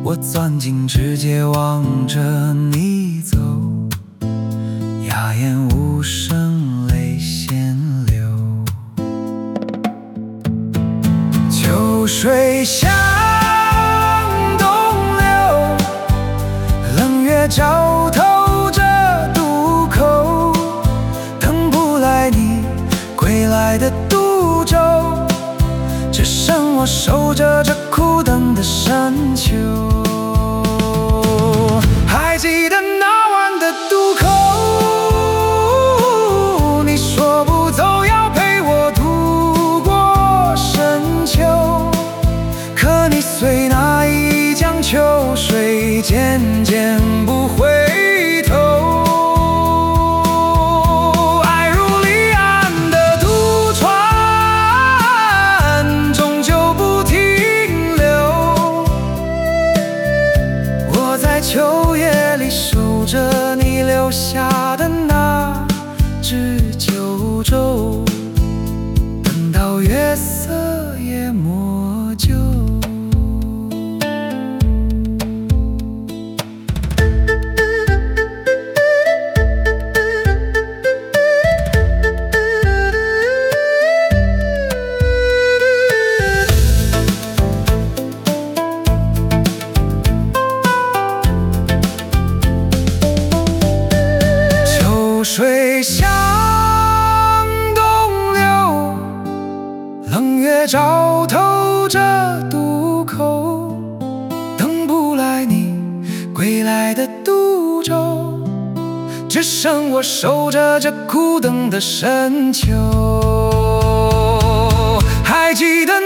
我钻进指尖望着你走，哑眼无声泪先流。秋水向东流，冷月照透这渡口，等不来你归来的渡舟，只剩我守着这苦等的深秋。还记得那晚的渡口，你说不走要陪我度过深秋，可你随那一江秋水渐渐不回头。爱如离岸的渡船，终究不停留。我在秋夜里守着你留下的那只九州，等到月色也磨旧。水向东流，冷月照透这渡口，等不来你归来的渡舟，只剩我守着这苦等的深秋。还记得